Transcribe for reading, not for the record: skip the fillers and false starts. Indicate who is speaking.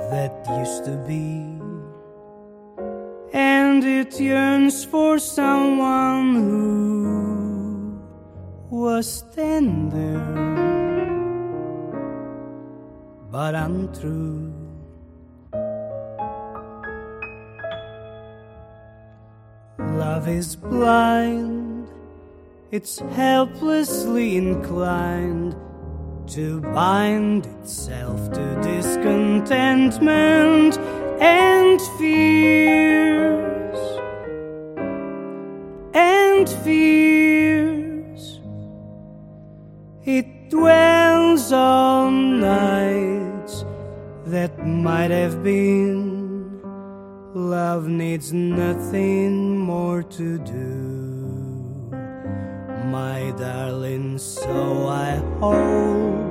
Speaker 1: that used to be, and it yearns for someone who was tender but untrue. Love is blind, it's helplessly inclined to bind itself to discontentment and fears, It dwells on nights that might have been. Love needs nothing more to do, my darling, so I hope